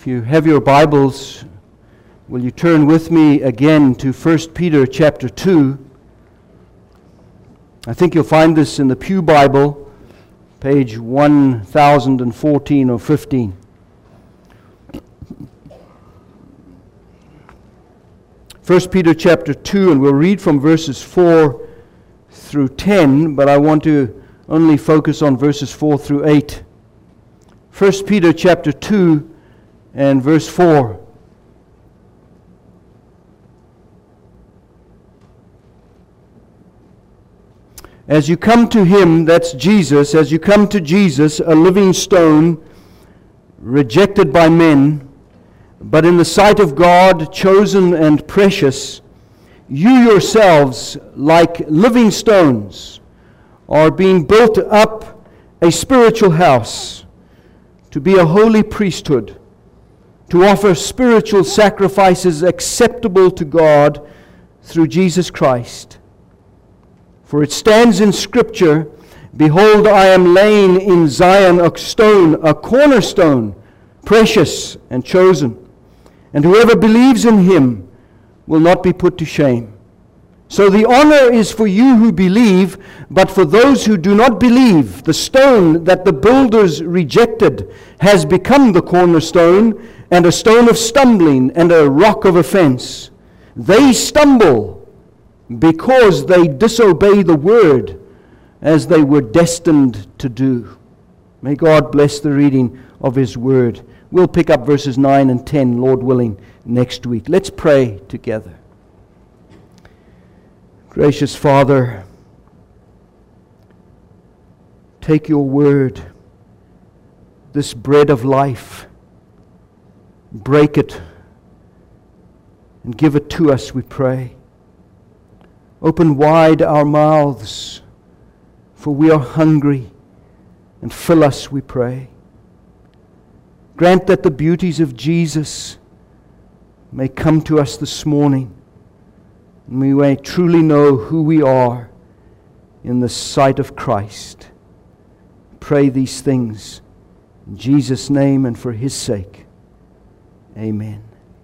If you have your Bibles, will you turn with me again to 1 Peter chapter 2? I think you'll find this in the Pew Bible, page 1014 or 15. 1 Peter chapter 2, and we'll read from verses 4 through 10, but I want to only focus on verses 4 through 8. 1 Peter chapter 2 and verse 4. As you come to Him, that's Jesus, as you come to Jesus, a living stone, rejected by men, but in the sight of God, chosen and precious, you yourselves, like living stones, are being built up a spiritual house, to be a holy priesthood, to offer spiritual sacrifices acceptable to God through Jesus Christ. For it stands in Scripture, Behold, I am laying in Zion a stone, a cornerstone, precious and chosen, and whoever believes in Him will not be put to shame. So the honor is for you who believe, but for those who do not believe, the stone that the builders rejected has become the cornerstone, and a stone of stumbling, and a rock of offense. They stumble because they disobey the word, as they were destined to do. May God bless the reading of His word. We'll pick up verses 9 and 10, Lord willing, next week. Let's pray together. Gracious Father, take your word, this bread of life, break it and give it to us, we pray. Open wide our mouths, for we are hungry, and fill us, we pray. Grant that the beauties of Jesus may come to us this morning, and we may truly know who we are in the sight of Christ. Pray these things in Jesus' name and for His sake. Amen.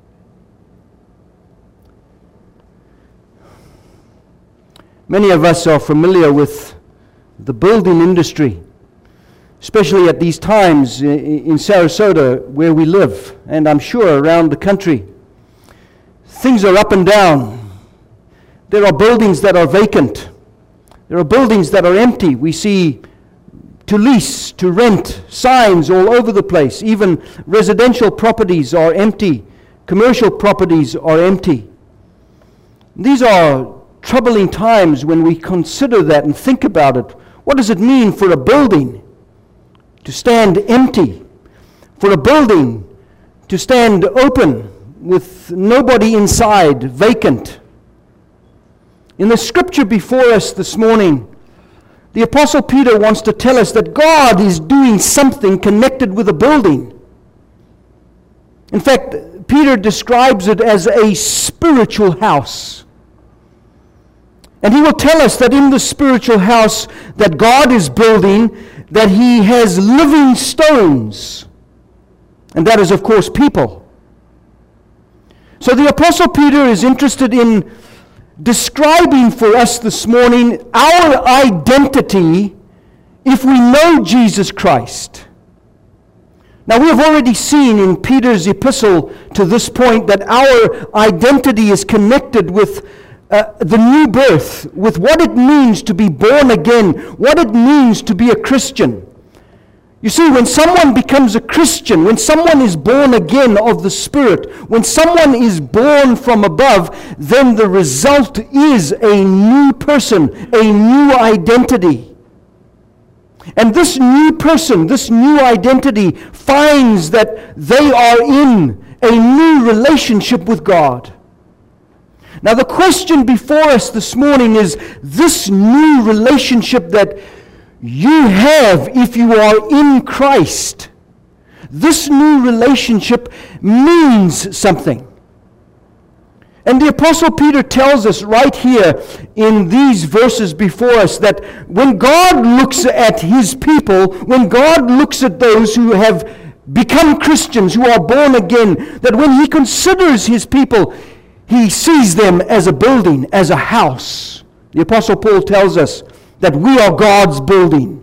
Many of us are familiar with the building industry, especially at these times in Sarasota where we live, and I'm sure around the country. Things are up and down. There are buildings that are vacant. There are buildings that are empty. We see to lease, to rent, signs all over the place. Even residential properties are empty. Commercial properties are empty. These are troubling times when we consider that and think about it. What does it mean for a building to stand empty? For a building to stand open with nobody inside, vacant? In the scripture before us this morning, the Apostle Peter wants to tell us that God is doing something connected with a building. In fact, Peter describes it as a spiritual house. And he will tell us that in the spiritual house that God is building, that He has living stones. And that is, of course, people. So the Apostle Peter is interested in describing for us this morning our identity if we know Jesus Christ. Now, we have already seen in Peter's epistle to this point that our identity is connected with the new birth, with what it means to be born again, what it means to be a Christian. You see, when someone becomes a Christian, when someone is born again of the Spirit, when someone is born from above, then the result is a new person, a new identity. And this new person, this new identity, finds that they are in a new relationship with God. Now, the question before us this morning is this new relationship that you have if you are in Christ. This new relationship means something. And the Apostle Peter tells us right here in these verses before us that when God looks at His people, when God looks at those who have become Christians, who are born again, that when he considers his people, he sees them as a building, as a house. The Apostle Paul tells us that we are God's building.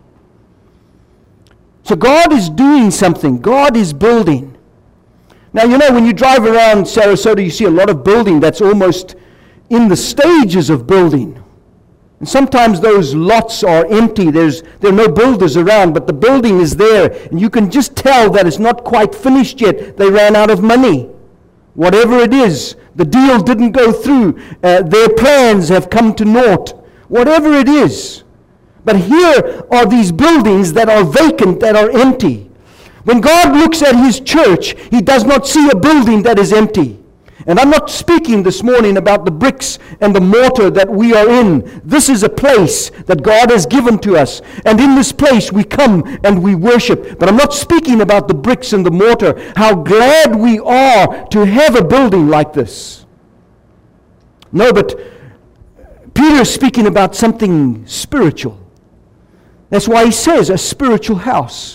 So God is doing something. God is building. Now, you know, when you drive around Sarasota, you see a lot of building that's almost in the stages of building. And sometimes those lots are empty. There are no builders around, but the building is there. And you can just tell that it's not quite finished yet. They ran out of money. Whatever it is, the deal didn't go through. Their plans have come to naught. Whatever it is. But here are these buildings that are vacant, that are empty. When God looks at his church, he does not see a building that is empty. And I'm not speaking this morning about the bricks and the mortar that we are in. This is a place that God has given to us. And in this place we come and we worship. But I'm not speaking about the bricks and the mortar. How glad we are to have a building like this. No, but Peter is speaking about something spiritual. That's why he says a spiritual house.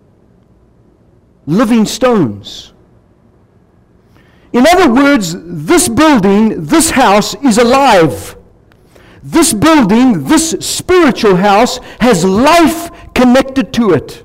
Living stones. In other words, this building, this house is alive. This building, this spiritual house, has life connected to it.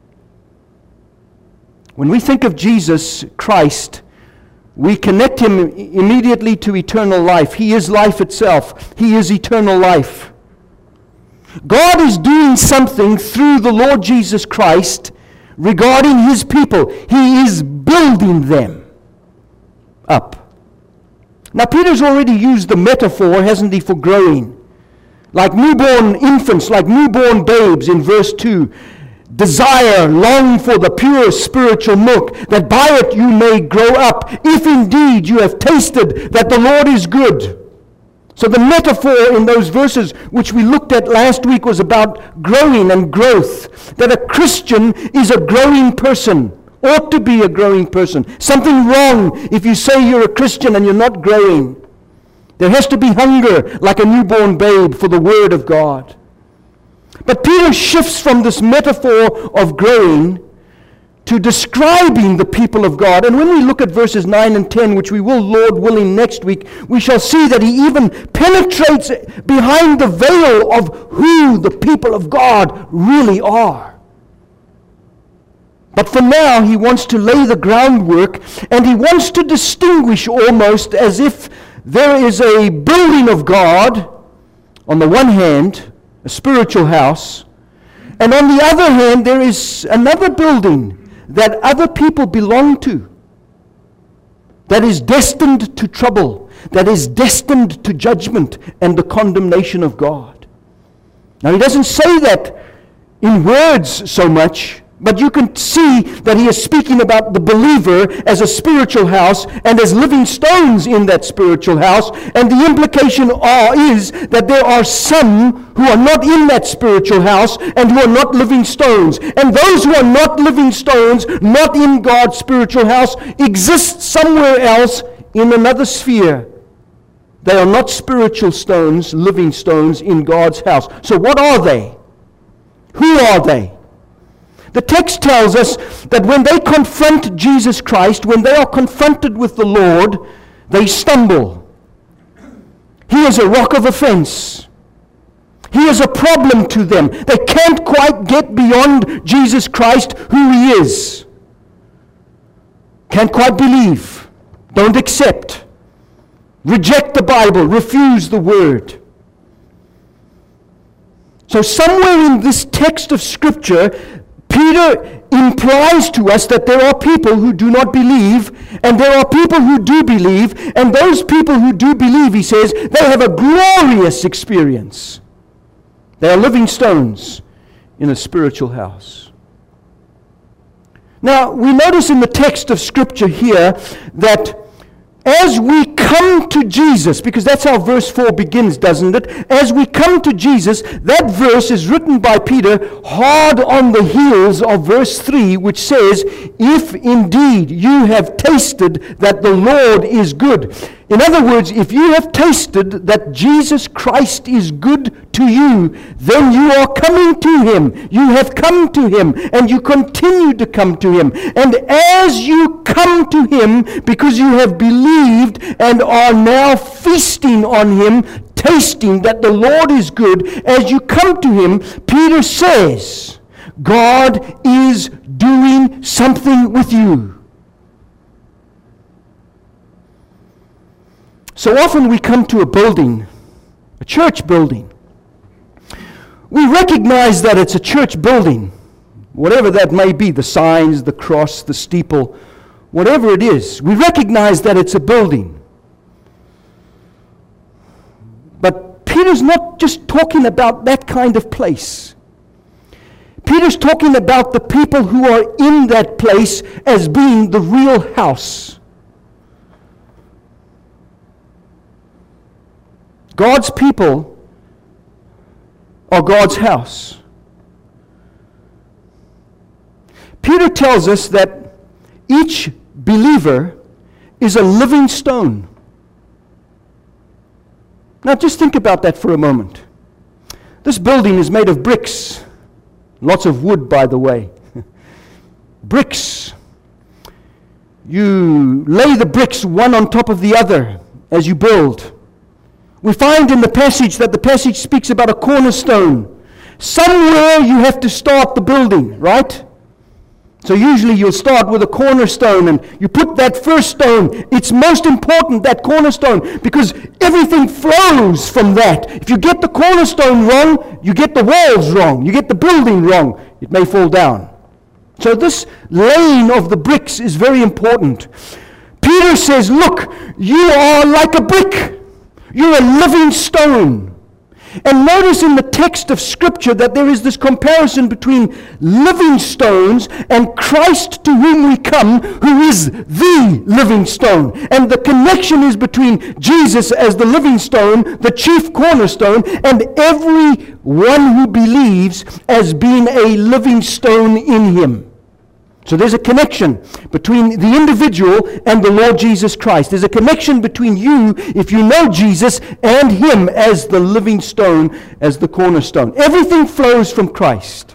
When we think of Jesus Christ, we connect him immediately to eternal life. He is life itself. He is eternal life. God is doing something through the Lord Jesus Christ regarding his people. He is building them up. Now, Peter's already used the metaphor, hasn't he, for growing. Like newborn infants, like newborn babes in verse 2. Desire, long for the pure spiritual milk, that by it you may grow up, if indeed you have tasted that the Lord is good. So the metaphor in those verses which we looked at last week was about growing and growth. That a Christian is a growing person, ought to be a growing person. Something wrong if you say you're a Christian and you're not growing. There has to be hunger like a newborn babe for the Word of God. But Peter shifts from this metaphor of growing to describing the people of God. And when we look at verses 9 and 10, which we will, Lord willing, next week, we shall see that he even penetrates behind the veil of who the people of God really are. But for now, he wants to lay the groundwork, and he wants to distinguish almost as if there is a building of God, on the one hand, a spiritual house, and on the other hand, there is another building that other people belong to, that is destined to trouble, that is destined to judgment and the condemnation of God. Now, he doesn't say that in words so much, but you can see that he is speaking about the believer as a spiritual house and as living stones in that spiritual house. And the implication is that there are some who are not in that spiritual house and who are not living stones. And those who are not living stones, not in God's spiritual house, exist somewhere else in another sphere. They are not spiritual stones, living stones in God's house. So what are they? Who are they? The text tells us that when they confront Jesus Christ, when they are confronted with the Lord, they stumble. He is a rock of offense. He is a problem to them. They can't quite get beyond Jesus Christ, who he is. Can't quite believe. Don't accept. Reject the Bible. Refuse the Word. So somewhere in this text of Scripture, Peter implies to us that there are people who do not believe, and there are people who do believe, and those people who do believe, he says, they have a glorious experience. They are living stones in a spiritual house. Now, we notice in the text of Scripture here that as we come to Jesus, because that's how verse 4 begins, doesn't it? As we come to Jesus, that verse is written by Peter hard on the heels of verse 3, which says, if indeed you have tasted that the Lord is good. In other words, if you have tasted that Jesus Christ is good to you, then you are coming to Him. You have come to Him, and you continue to come to Him. And as you come to Him, because you have believed and are now feasting on Him, tasting that the Lord is good, as you come to Him, Peter says, God is doing something with you. So often we come to a building, a church building. We recognize that it's a church building, whatever that may be, the signs, the cross, the steeple, whatever it is. We recognize that it's a building. But Peter's not just talking about that kind of place. Peter's talking about the people who are in that place as being the real house. God's people are God's house. Peter tells us that each believer is a living stone. Now just think about that for a moment. This building is made of bricks. Lots of wood, by the way. Bricks. You lay the bricks one on top of the other as you build. We find in the passage that the passage speaks about a cornerstone. Somewhere you have to start the building, right? So usually you'll start with a cornerstone and you put that first stone. It's most important, that cornerstone, because everything flows from that. If you get the cornerstone wrong, you get the walls wrong. You get the building wrong, it may fall down. So this laying of the bricks is very important. Peter says, look, you are like a brick. You're a living stone. And notice in the text of Scripture that there is this comparison between living stones and Christ to whom we come, who is the living stone. And the connection is between Jesus as the living stone, the chief cornerstone, and everyone who believes as being a living stone in Him. So there's a connection between the individual and the Lord Jesus Christ. There's a connection between you, if you know Jesus, and Him as the living stone, as the cornerstone. Everything flows from Christ.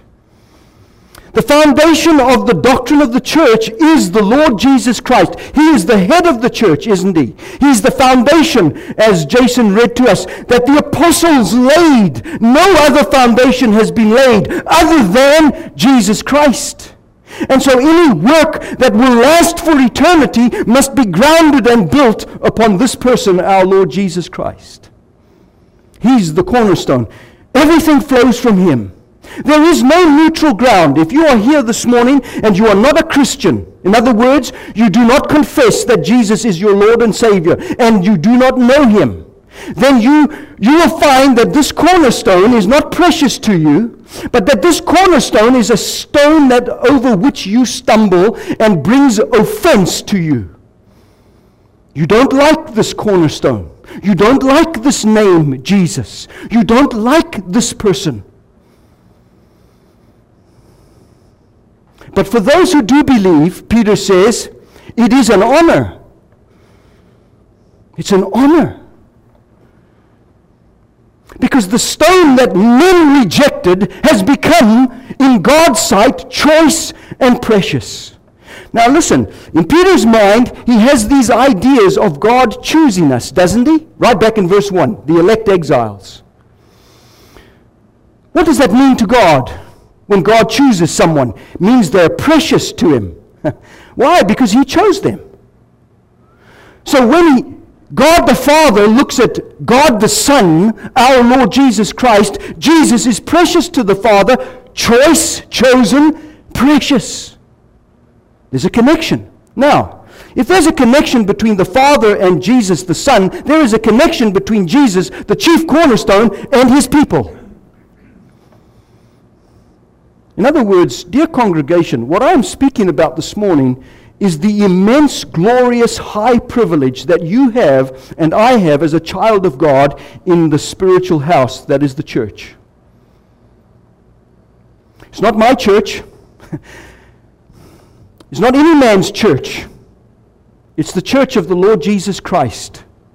The foundation of the doctrine of the church is the Lord Jesus Christ. He is the head of the church, isn't He? He's the foundation, as Jason read to us, that the apostles laid. No other foundation has been laid other than Jesus Christ. And so any work that will last for eternity must be grounded and built upon this person, our Lord Jesus Christ. He's the cornerstone. Everything flows from Him. There is no neutral ground. If you are here this morning and you are not a Christian, in other words, you do not confess that Jesus is your Lord and Savior, and you do not know Him, then you will find that this cornerstone is not precious to you, but that this cornerstone is a stone that over which you stumble and brings offense to you. You don't like this cornerstone. You don't like this name, Jesus. You don't like this person. But for those who do believe, Peter says, it is an honor. It's an honor. Because the stone that men rejected has become, in God's sight, choice and precious. Now listen, in Peter's mind, he has these ideas of God choosing us, doesn't he? Right back in verse 1, the elect exiles. What does that mean to God when God chooses someone? It means they're precious to Him. Why? Because He chose them. So when God the Father looks at God the Son, our Lord Jesus Christ, Jesus is precious to the Father, choice, chosen, precious. There's a connection. Now, if there's a connection between the Father and Jesus the Son, there is a connection between Jesus, the chief cornerstone, and His people. In other words, dear congregation, what I'm speaking about this morning is the immense, glorious, high privilege that you have and I have as a child of God in the spiritual house that is the church. It's not my church. It's not any man's church. It's the church of the Lord Jesus Christ.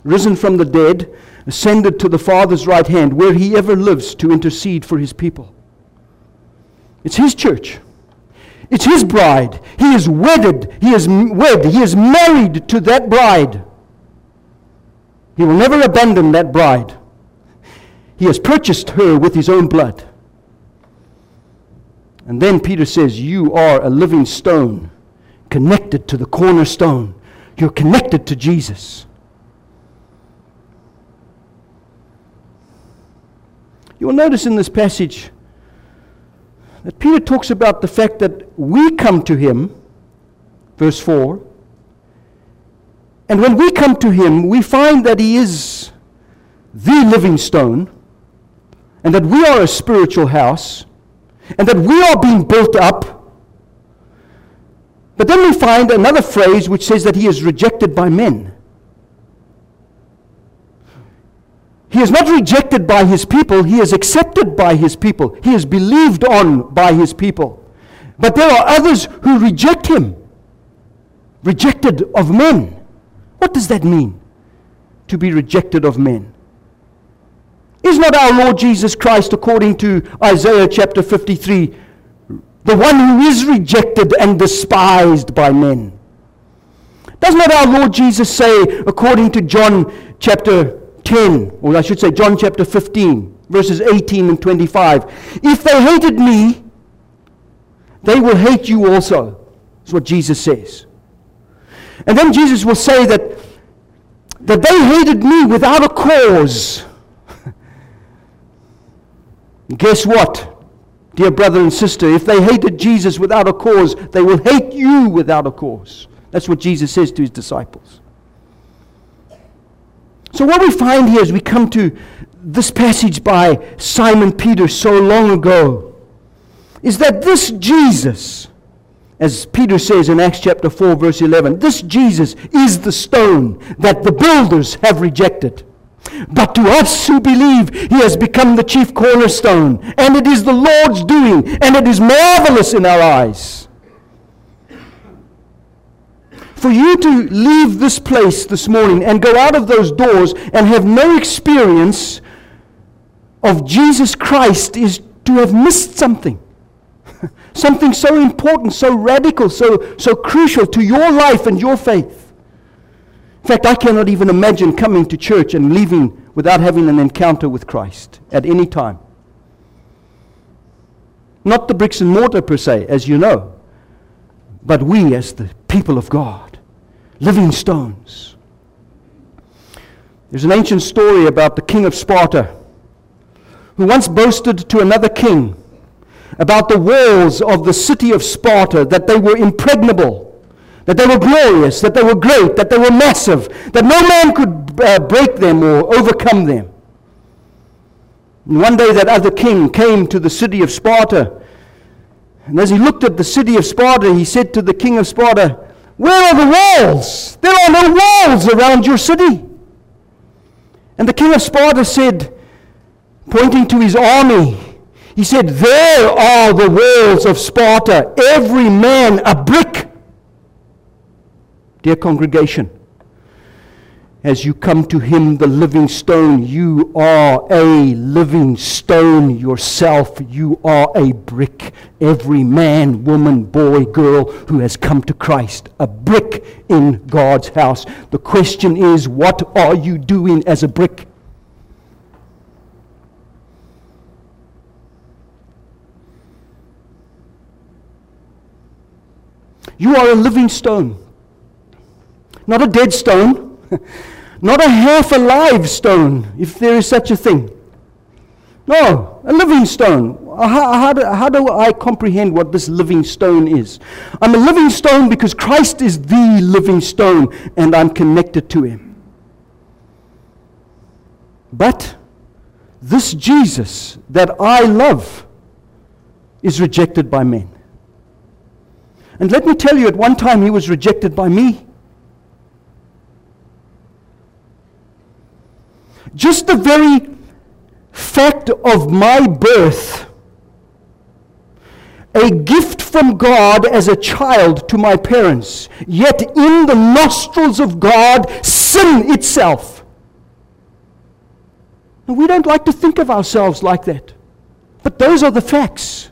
risen from the dead, ascended to the Father's right hand, where he ever lives to intercede for his people. It's his church. It's his bride. He is wedded. He is married to that bride. He will never abandon that bride. He has purchased her with his own blood. And then Peter says, you are a living stone, connected to the cornerstone. You're connected to Jesus. You will notice in this passage that Peter talks about the fact that we come to him, verse 4, and when we come to him, we find that he is the living stone, and that we are a spiritual house, and that we are being built up. But then we find another phrase which says that he is rejected by men. He is not rejected by his people, he is accepted by his people. He is believed on by his people. But there are others who reject him. Rejected of men. What does that mean, to be rejected of men? Is not our Lord Jesus Christ, according to Isaiah chapter 53, the one who is rejected and despised by men? Does not our Lord Jesus say, according to John chapter 10, or I should say John chapter 15, verses 18 and 25, if they hated me, they will hate you also. That's what Jesus says. And then Jesus will say that they hated me without a cause. Guess what, dear brother and sister? If they hated Jesus without a cause, they will hate you without a cause. That's what Jesus says to his disciples. So what we find here as we come to this passage by Simon Peter so long ago is that this Jesus, as Peter says in Acts chapter 4 verse 11, this Jesus is the stone that the builders have rejected. But to us who believe, he has become the chief cornerstone, and it is the Lord's doing, and it is marvelous in our eyes. For you to leave this place this morning and go out of those doors and have no experience of Jesus Christ is to have missed something. Something so important, so radical, so crucial to your life and your faith. In fact, I cannot even imagine coming to church and leaving without having an encounter with Christ at any time. Not the bricks and mortar per se, as you know, but we as the people of God, living stones. There's an ancient story about the king of Sparta, who once boasted to another king about the walls of the city of Sparta, that they were impregnable, that they were glorious, that they were great, that they were massive, that no man could break them or overcome them. And one day that other king came to the city of Sparta, and as he looked at the city of Sparta, he said to the king of Sparta, "Where are the walls? There are no walls around your city." And the king of Sparta said, pointing to his army, he said, "There are the walls of Sparta, every man a brick." Dear congregation, as you come to him, the living stone, you are a living stone yourself. You are a brick. Every man, woman, boy, girl who has come to Christ, a brick in God's house. The question is, what are you doing as a brick? You are a living stone. Not a dead stone, not a half-alive stone, if there is such a thing. No, a living stone. How do I comprehend what this living stone is? I'm a living stone because Christ is the living stone, and I'm connected to him. But this Jesus that I love is rejected by men. And let me tell you, at one time he was rejected by me. Just the very fact of my birth, a gift from God as a child to my parents, yet in the nostrils of God, sin itself. And we don't like to think of ourselves like that. But those are the facts.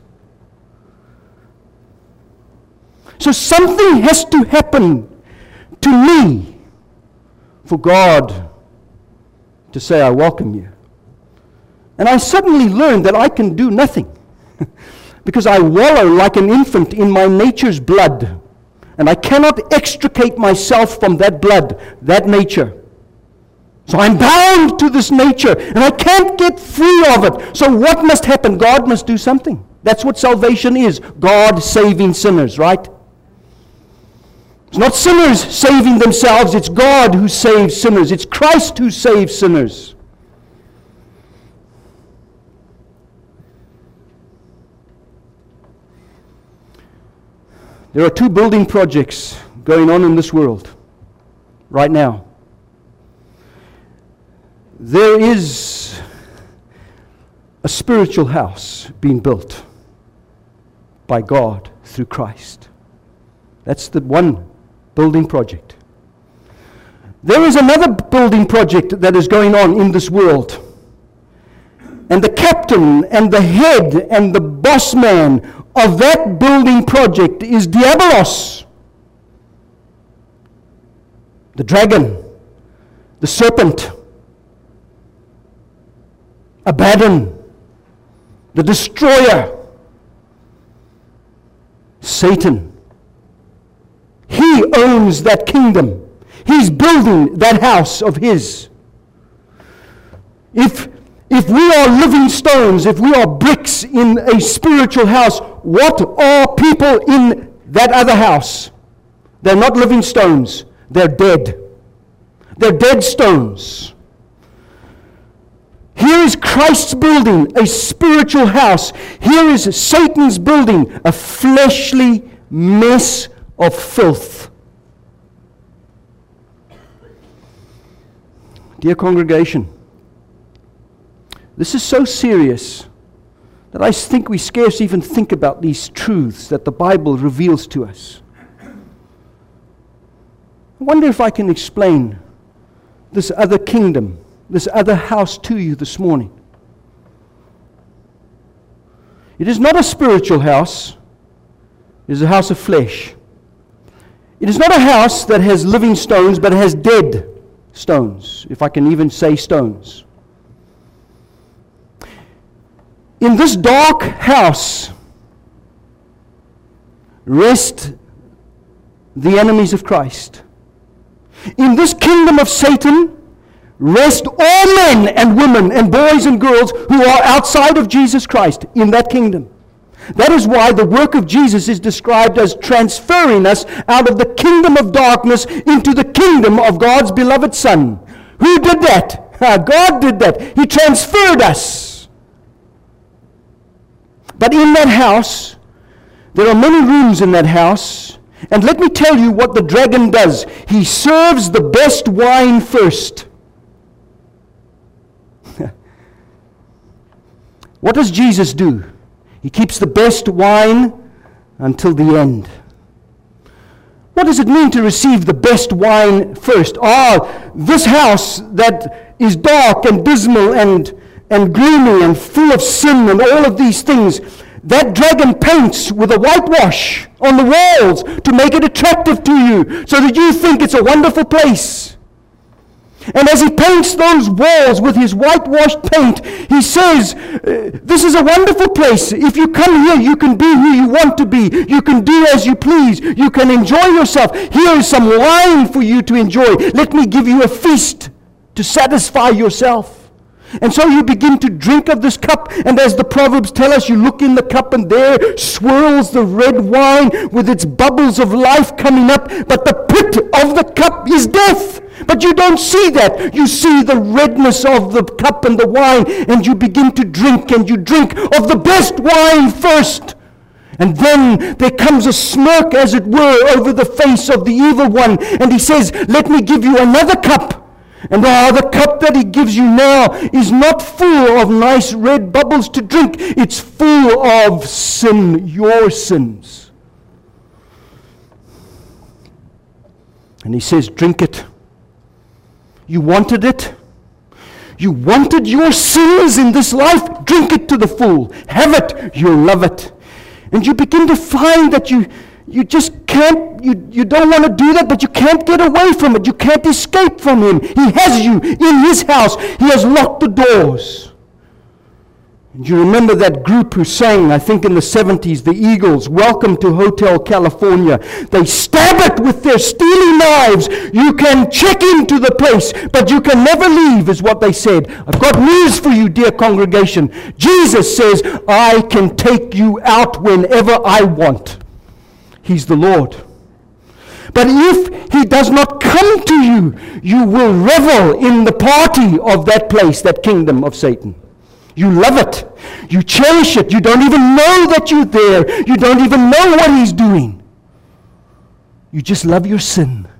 So something has to happen to me for God to say, I welcome you. And I suddenly learned that I can do nothing because I wallow like an infant in my nature's blood, and I cannot extricate myself from that blood, that nature. So I'm bound to this nature, and I can't get free of it. So what must happen? God must do something. That's what salvation is. God saving sinners, right? It's not sinners saving themselves, it's God who saves sinners. It's Christ who saves sinners. There are 2 building projects going on in this world right now. There is a spiritual house being built by God through Christ. That's the one building project. There is another building project that is going on in this world. And the captain and the head and the boss man of that building project is Diabolos, the dragon, the serpent, Abaddon, the destroyer, Satan. He owns that kingdom. He's building that house of his. If we are living stones, if we are bricks in a spiritual house, what are people in that other house? They're not living stones. They're dead. They're dead stones. Here is Christ's building, a spiritual house. Here is Satan's building, a fleshly mess of filth. Dear congregation, this is so serious that I think we scarce even think about these truths that the Bible reveals to us. I wonder if I can explain this other kingdom, this other house to you this morning. It is not a spiritual house. It is a house of flesh. It is not a house that has living stones, but it has dead stones, if I can even say stones. In this dark house rest the enemies of Christ. In this kingdom of Satan rest all men and women and boys and girls who are outside of Jesus Christ in that kingdom. That is why the work of Jesus is described as transferring us out of the kingdom of darkness into the kingdom of God's beloved Son. Who did that? God did that. He transferred us. But in that house, there are many rooms in that house. And let me tell you what the dragon does. He serves the best wine first. What does Jesus do? He keeps the best wine until the end. What does it mean to receive the best wine first? This house that is dark and dismal and gloomy and full of sin and all of these things, that dragon paints with a whitewash on the walls to make it attractive to you so that you think it's a wonderful place. And as he paints those walls with his whitewashed paint, he says, this is a wonderful place. If you come here, you can be who you want to be. You can do as you please. You can enjoy yourself. Here is some wine for you to enjoy. Let me give you a feast to satisfy yourself. And so you begin to drink of this cup, and as the Proverbs tell us, you look in the cup and there swirls the red wine with its bubbles of life coming up, but the pit of the cup is death. But you don't see that. You see the redness of the cup and the wine, and you begin to drink, and you drink of the best wine first. And then there comes a smirk, as it were, over the face of the evil one, and he says, let me give you another cup. And the cup that he gives you now is not full of nice red bubbles to drink. It's full of sin, your sins. And he says, drink it. You wanted it. You wanted your sins in this life? Drink it to the full. Have it. You'll love it. And you begin to find that you just can't, you don't want to do that, but you can't get away from it. You can't escape from Him. He has you in His house. He has locked the doors. And you remember that group who sang, I think in the 70s, the Eagles, Welcome to Hotel California. They stab it with their steely knives. You can check into the place, but you can never leave, is what they said. I've got news for you, dear congregation. Jesus says, I can take you out whenever I want. He's the Lord. But if He does not come to you, you will revel in the party of that place, that kingdom of Satan. You love it. You cherish it. You don't even know that you're there. You don't even know what He's doing. You just love your sin.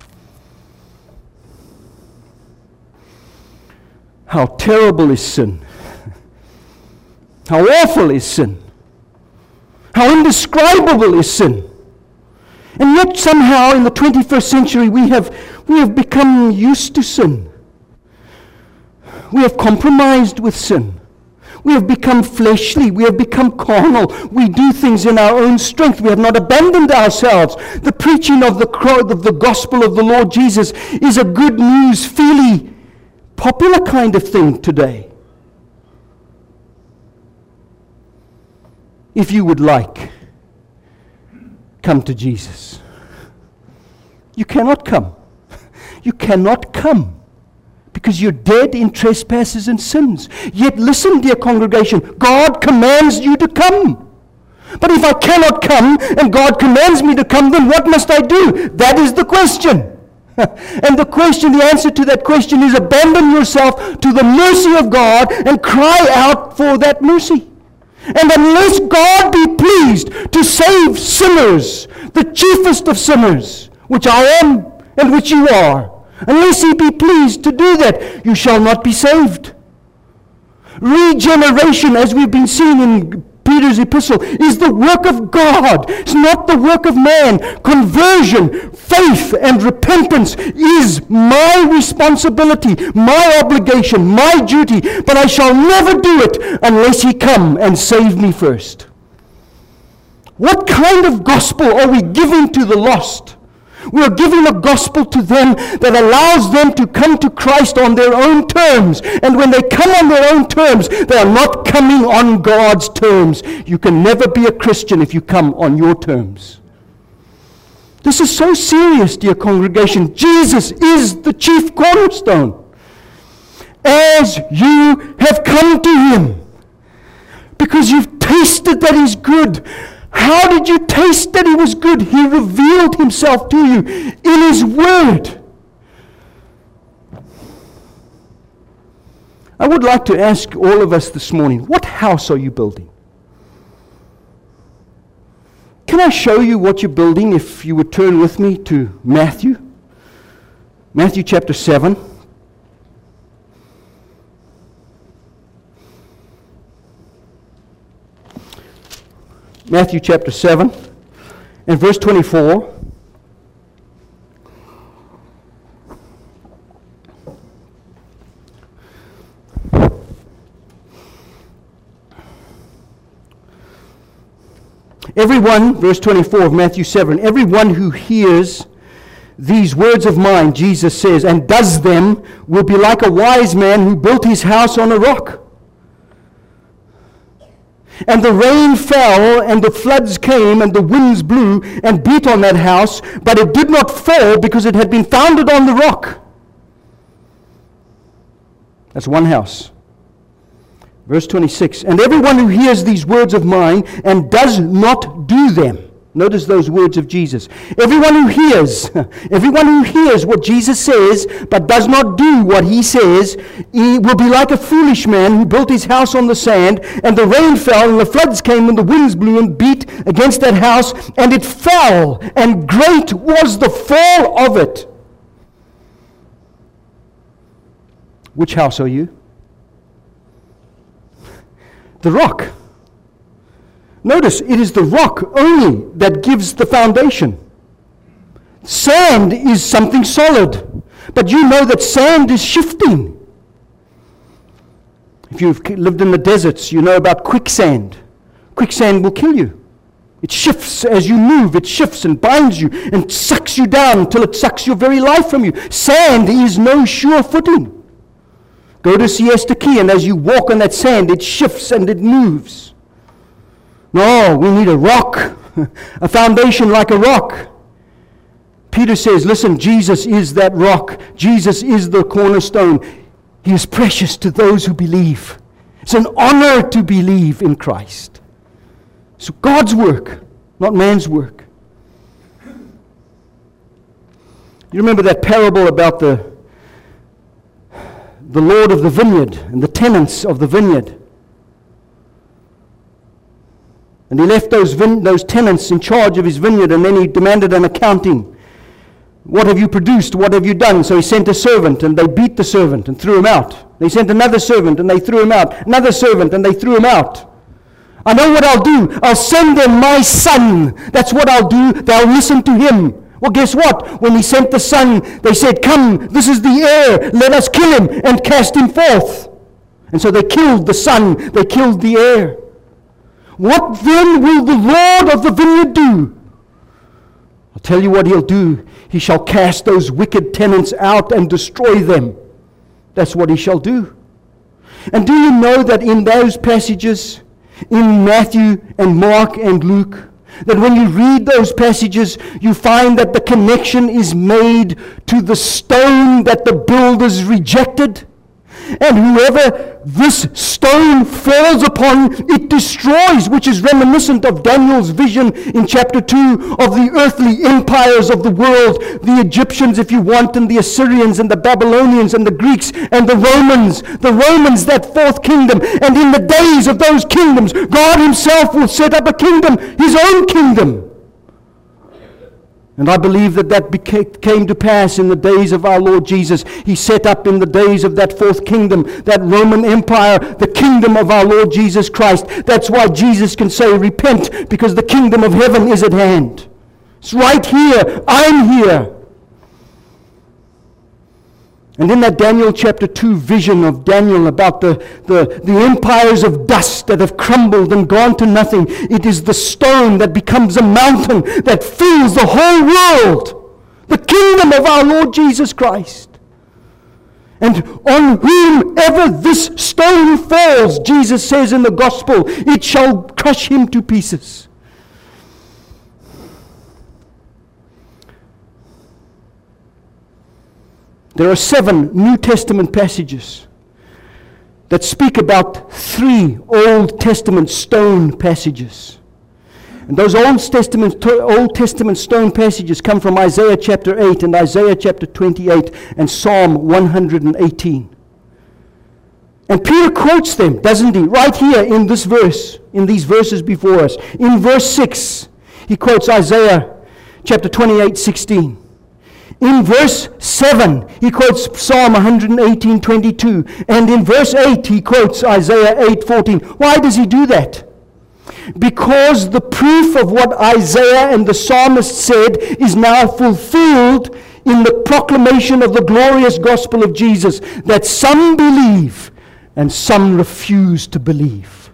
How terrible is sin. How awful is sin. How indescribable is sin. And yet somehow in the 21st century we have become used to sin. We have compromised with sin. We have become fleshly. We have become carnal. We do things in our own strength. We have not abandoned ourselves. The preaching of the gospel of the Lord Jesus is a good news, feely, popular kind of thing today. If you would like, come to Jesus. You cannot come. You cannot come. Because you're dead in trespasses and sins. Yet listen, dear congregation, God commands you to come. But if I cannot come, and God commands me to come, then what must I do? That is the question. And the answer to that question is abandon yourself to the mercy of God and cry out for that mercy. And unless God be pleased to save sinners, the chiefest of sinners, which I am and which you are, unless He be pleased to do that, you shall not be saved. Regeneration, as we've been seeing in Peter's epistle, is the work of God. It's not the work of man. Conversion, faith, and repentance is my responsibility, my obligation, my duty, but I shall never do it unless He come and save me first. What kind of gospel are we giving to the lost? We are giving a gospel to them that allows them to come to Christ on their own terms. And when they come on their own terms, they are not coming on God's terms. You can never be a Christian if you come on your terms. This is so serious, dear congregation. Jesus is the chief cornerstone. As you have come to Him, because you've tasted that He's good. How did you taste that He was good? He revealed Himself to you in His Word. I would like to ask all of us this morning, what house are you building? Can I show you what you're building if you would turn with me to Matthew? Matthew chapter 7. Matthew chapter 7 and verse 24. Everyone, verse 24 of Matthew 7, everyone who hears these words of mine, Jesus says, and does them will be like a wise man who built his house on a rock. And the rain fell, and the floods came, and the winds blew, and beat on that house, but it did not fall, because it had been founded on the rock. That's one house. Verse 26, and everyone who hears these words of mine, and does not do them. Notice those words of Jesus. Everyone who hears what Jesus says, but does not do what He says, he will be like a foolish man who built his house on the sand, and the rain fell, and the floods came, and the winds blew and beat against that house, and it fell, and great was the fall of it. Which house are you? The rock. Notice, it is the rock only that gives the foundation. Sand is something solid, but you know that sand is shifting. If you've lived in the deserts, you know about quicksand. Quicksand will kill you. It shifts as you move. It shifts and binds you and sucks you down until it sucks your very life from you. Sand is no sure footing. Go to Siesta Key, and as you walk on that sand, it shifts and it moves. No, we need a rock, a foundation like a rock. Peter says, listen, Jesus is that rock. Jesus is the cornerstone. He is precious to those who believe. It's an honor to believe in Christ. So God's work, not man's work. You remember that parable about the Lord of the vineyard and the tenants of the vineyard. And he left those tenants in charge of his vineyard, and then he demanded an accounting. What have you produced? What have you done? So he sent a servant, and they beat the servant and threw him out. They sent another servant, and they threw him out. Another servant, and they threw him out. I know what I'll do. I'll send them my son. That's what I'll do. They'll listen to him. Well, guess what? When he sent the son, they said, come, this is the heir. Let us kill him and cast him forth. And so they killed the son. They killed the heir. What then will the Lord of the vineyard do? I'll tell you what he'll do. He shall cast those wicked tenants out and destroy them. That's what he shall do. And do you know that in those passages, in Matthew and Mark and Luke, that when you read those passages, you find that the connection is made to the stone that the builders rejected. And whoever this stone falls upon, it destroys, which is reminiscent of Daniel's vision in chapter 2 of the earthly empires of the world, the Egyptians, if you want, and the Assyrians, and the Babylonians, and the Greeks, and the Romans, that fourth kingdom. And in the days of those kingdoms, God himself will set up a kingdom, his own kingdom. And I believe that came to pass in the days of our Lord Jesus. He set up in the days of that fourth kingdom, that Roman Empire, the kingdom of our Lord Jesus Christ. That's why Jesus can say, repent, because the kingdom of heaven is at hand. It's right here. I'm here. And in that Daniel chapter 2 vision of Daniel about the empires of dust that have crumbled and gone to nothing, it is the stone that becomes a mountain that fills the whole world, the kingdom of our Lord Jesus Christ. And on whomever this stone falls, Jesus says in the gospel, it shall crush him to pieces. There are 7 New Testament passages that speak about 3 Old Testament stone passages. And those Old Testament stone passages come from Isaiah chapter 8 and Isaiah chapter 28 and Psalm 118. And Peter quotes them, doesn't he? Right here in this verse, in these verses before us. In verse 6, he quotes Isaiah chapter 28:16. In verse 7, he quotes Psalm 118:22. And in verse 8, he quotes Isaiah 8:14. Why does he do that? Because the proof of what Isaiah and the psalmist said is now fulfilled in the proclamation of the glorious gospel of Jesus, that some believe and some refuse to believe.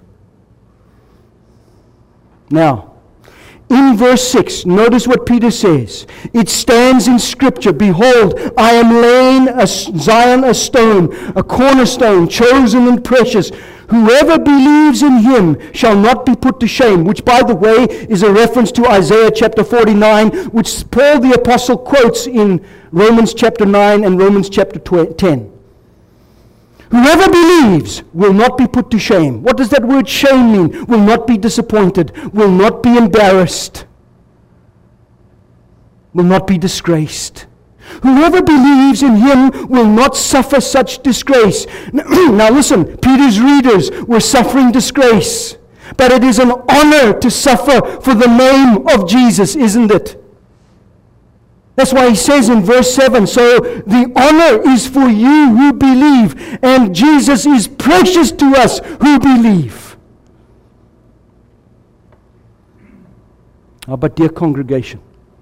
Now, in verse 6, notice what Peter says. It stands in Scripture, behold, I am laying Zion a stone, a cornerstone, chosen and precious. Whoever believes in him shall not be put to shame, which, by the way, is a reference to Isaiah chapter 49, which Paul the Apostle quotes in Romans chapter 9 and Romans chapter 10. Whoever believes will not be put to shame. What does that word shame mean? Will not be disappointed, will not be embarrassed, will not be disgraced. Whoever believes in him will not suffer such disgrace. Now listen, Peter's readers were suffering disgrace, but it is an honor to suffer for the name of Jesus, isn't it? That's why he says in verse 7, so the honor is for you who believe, and Jesus is precious to us who believe. But dear congregation,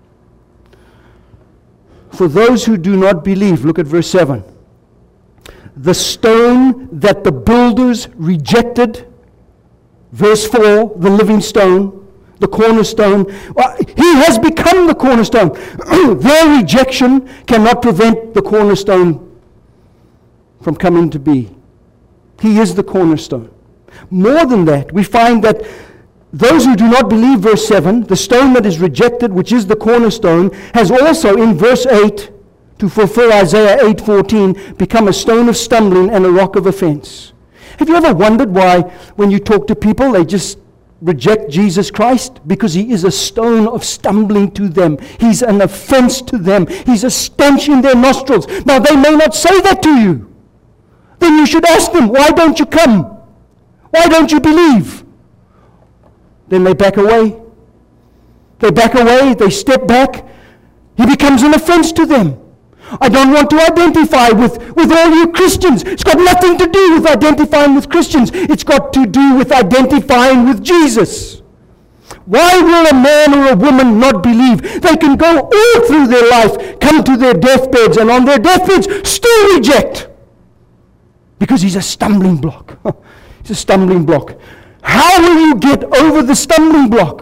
for those who do not believe, look at verse 7. the stone that the builders rejected. Verse 4, the living stone, the cornerstone. He has become the cornerstone. Their rejection cannot prevent the cornerstone from coming to be. He is the cornerstone. More than that, we find that those who do not believe, verse 7, the stone that is rejected, which is the cornerstone, has also in verse 8, to fulfill Isaiah 8:14, become a stone of stumbling and a rock of offense. Have you ever wondered why when you talk to people, they just reject Jesus Christ? Because he is a stone of stumbling to them. He's an offense to them. He's a stench in their nostrils. Now, they may not say that to you. Then you should ask them, why don't you come? Why don't you believe? Then they back away. They back away, they step back. He becomes an offense to them. I don't want to identify with all you Christians. It's got nothing to do with identifying with Christians. It's got to do with identifying with Jesus. Why will a man or a woman not believe? They can go all through their life, come to their deathbeds, and on their deathbeds still reject. Because he's a stumbling block. He's a stumbling block. How will you get over the stumbling block?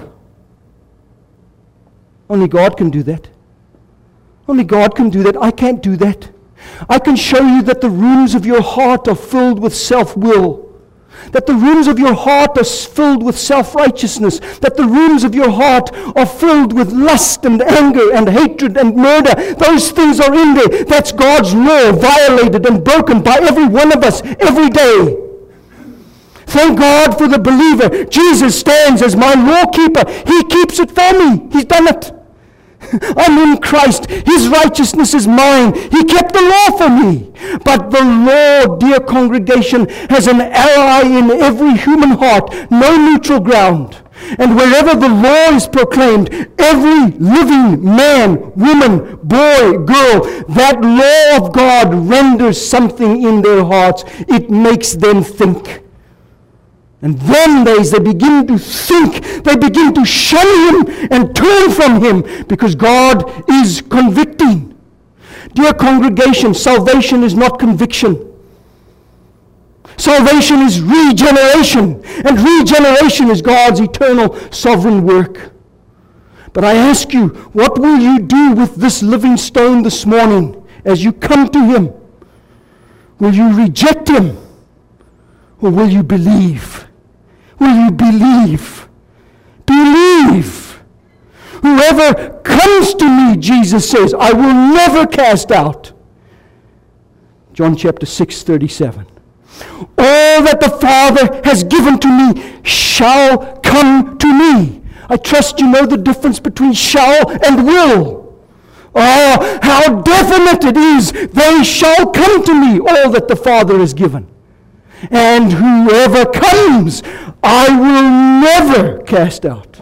Only God can do that. Only God can do that. I can't do that. I can show you that the rooms of your heart are filled with self-will. That the rooms of your heart are filled with self-righteousness. That the rooms of your heart are filled with lust and anger and hatred and murder. Those things are in there. That's God's law, violated and broken by every one of us every day. Thank God for the believer. Jesus stands as my law keeper. He keeps it for me. He's done it. I'm in Christ. His righteousness is mine. He kept the law for me. But the law, dear congregation, has an ally in every human heart. No neutral ground. And wherever the law is proclaimed, every living man, woman, boy, girl, that law of God renders something in their hearts. It makes them think. And then they begin to think, they begin to shun him and turn from him because God is convicting. Dear congregation, salvation is not conviction. Salvation is regeneration, and regeneration is God's eternal sovereign work. But I ask you, what will you do with this living stone this morning as you come to him? Will you reject him, or will you believe? Will you believe? Believe. Whoever comes to me, Jesus says, I will never cast out. John chapter 6:37. All that the Father has given to me shall come to me. I trust you know the difference between shall and will. Oh, how definite it is. They shall come to me, all that the Father has given. And whoever comes, I will never cast out.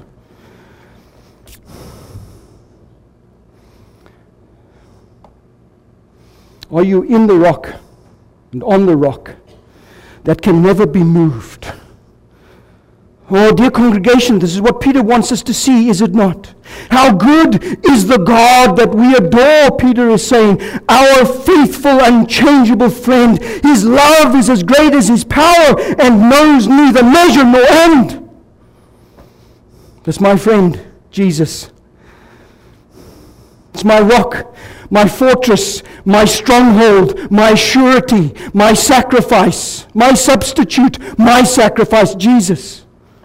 Are you in the rock and on the rock that can never be moved? Oh, dear congregation, this is what Peter wants us to see, is it not? How good is the God that we adore, Peter is saying. Our faithful, unchangeable friend. His love is as great as his power and knows neither measure nor end. That's my friend, Jesus. It's my rock, my fortress, my stronghold, my surety, my sacrifice, my substitute, my sacrifice, Jesus.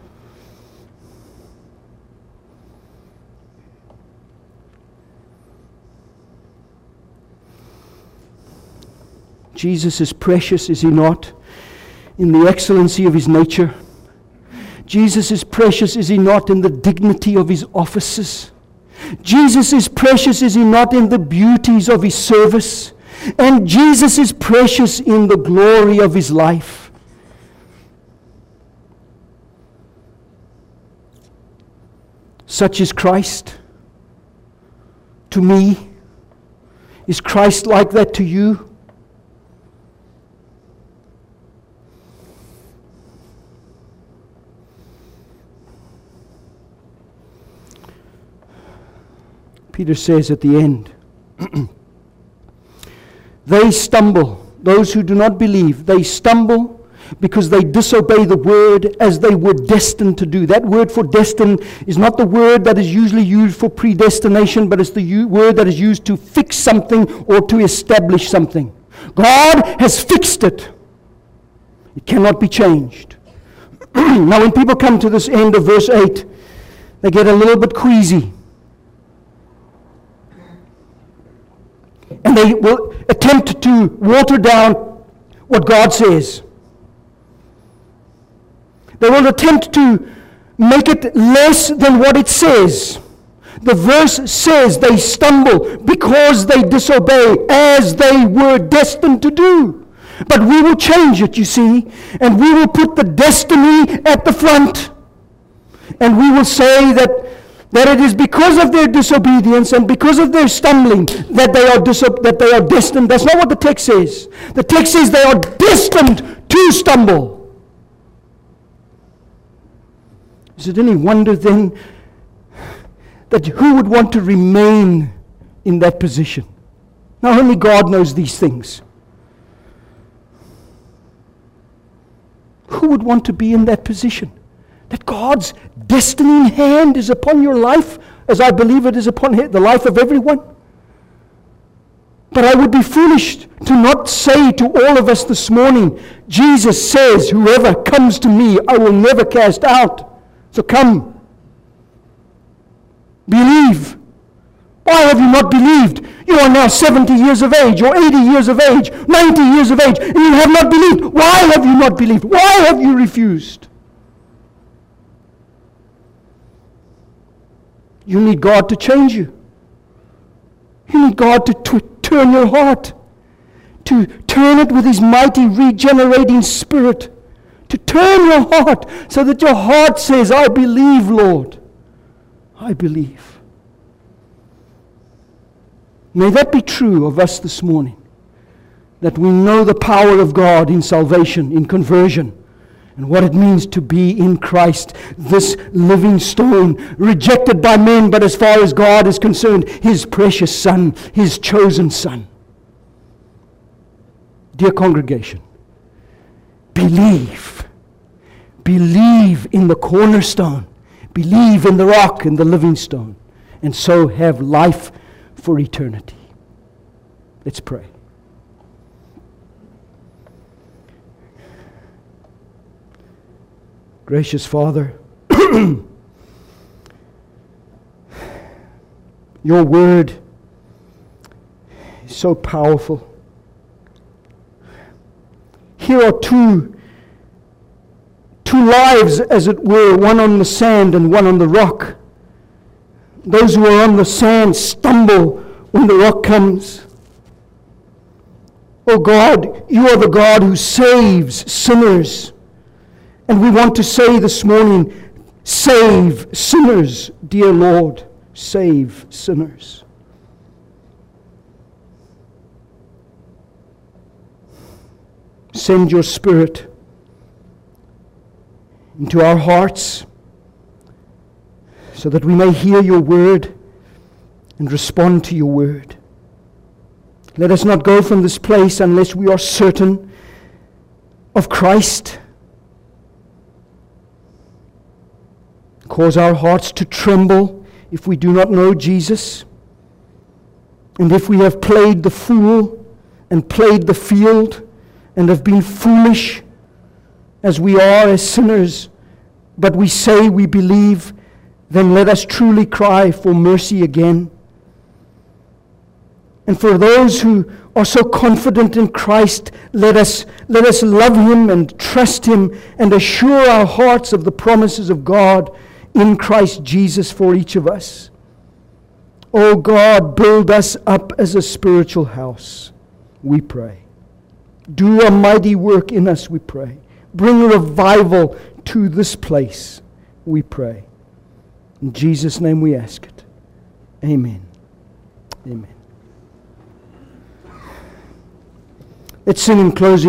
Jesus is precious, is he not, in the excellency of his nature? Jesus is precious, is he not, in the dignity of his offices? Jesus is precious, is he not, in the beauties of his service? And Jesus is precious in the glory of his life. Such is Christ to me. Is Christ like that to you? Peter says at the end, they stumble. those who do not believe, they stumble because they disobey the word as they were destined to do. That word for destined is not the word that is usually used for predestination, but it's the word that is used to fix something or to establish something. God has fixed it. It cannot be changed. Now when people come to this end of verse 8, they get a little bit queasy. And they will attempt to water down what God says. They will attempt to make it less than what it says. The verse says they stumble because they disobey as they were destined to do. But we will change it, you see, and we will put the destiny at the front. And we will say that it is because of their disobedience and because of their stumbling that they are destined. That's not what the text says. The text says they are destined to stumble. Is it any wonder then that who would want to remain in that position? Now only God knows these things. Who would want to be in that position? That God's destiny hand is upon your life, as I believe it is upon the life of everyone. But I would be foolish to not say to all of us this morning, Jesus says, whoever comes to me, I will never cast out. So come. Believe. Why have you not believed? You are now 70 years of age, or 80 years of age, 90 years of age, and you have not believed. Why have you not believed? Why have you refused? You need God to change you. You need God to turn your heart, to turn it with His mighty regenerating Spirit, to turn your heart so that your heart says, I believe, Lord. I believe. May that be true of us this morning, that we know the power of God in salvation, in conversion, and what it means to be in Christ, this living stone, rejected by men, but as far as God is concerned, His precious Son, His chosen Son. Dear congregation, believe. Believe in the cornerstone. Believe in the rock and the living stone, and so have life for eternity. Let's pray. Gracious Father, your word is so powerful. Here are two lives, as it were, one on the sand and one on the rock. Those who are on the sand stumble when the rock comes. Oh God, you are the God who saves sinners. And we want to say this morning, save sinners, dear Lord, save sinners. Send your Spirit into our hearts so that we may hear your word and respond to your word. Let us not go from this place unless we are certain of Christ. Cause our hearts to tremble if we do not know Jesus, and if we have played the fool and played the field and have been foolish as we are as sinners, but we say we believe, then let us truly cry for mercy again. And for those who are so confident in Christ, let us love Him and trust Him and assure our hearts of the promises of God in Christ Jesus for each of us. Oh God, build us up as a spiritual house, we pray. Do a mighty work in us, we pray. Bring revival to this place, we pray. In Jesus' name we ask it. Amen. Amen. Let's sing in closing.